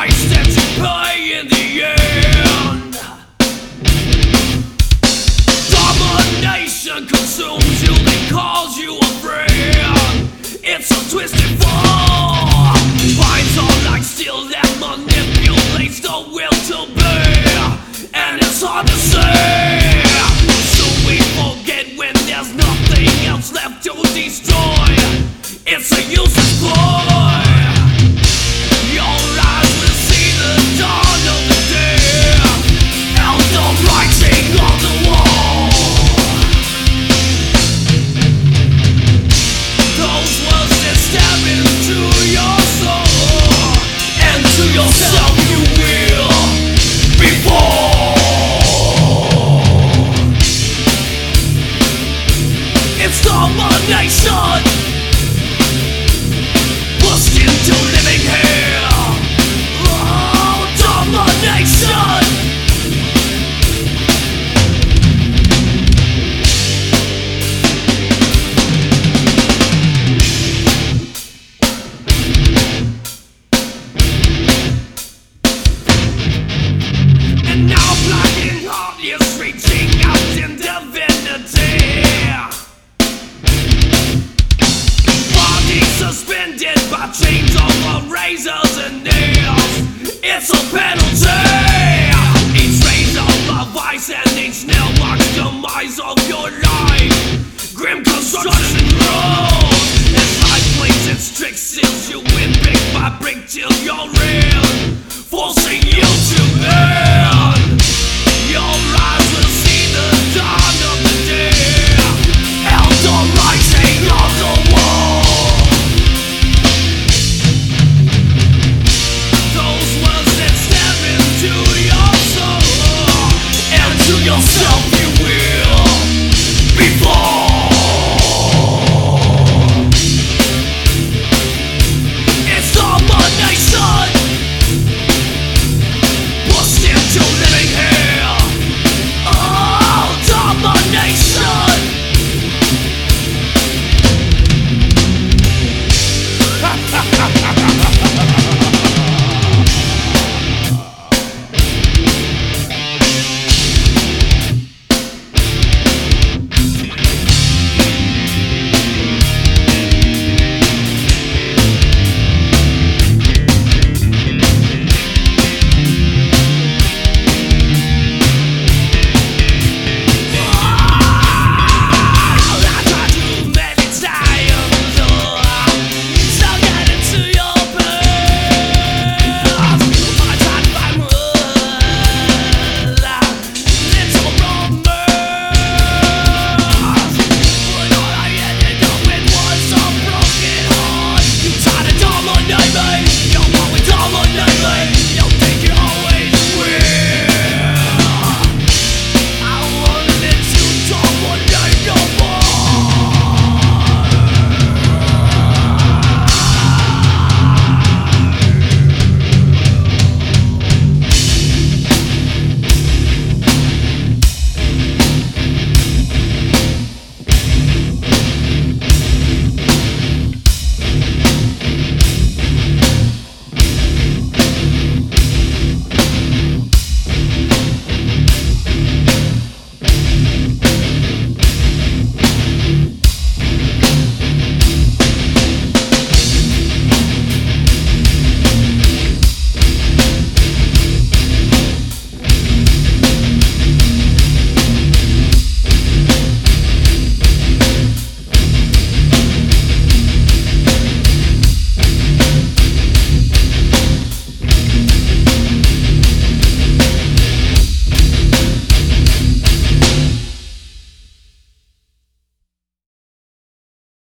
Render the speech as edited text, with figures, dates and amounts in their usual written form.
price that you pay in the end. Domination consumes you, they calls you a friend. It's a twisted fall, binds on like steel that manipulates the will to be, and it's hard to say. Should we forget when there's nothing else left to destroy? It's a useless ploy. Your eyes will see the dawn of the day, and the writing on the wall. Those words that stab into your soul, and to yourself you will before. It's domination pushed into living hell. Oh, domination. And now black and heart is reaching out in divinity. Bodies suspended by chains of razors and nails. It's a penalty. Each razor a vice and each nail marks the demise of your life. Grim construction grows as life plays its tricks, seals you in brick by brick till you're real, forcing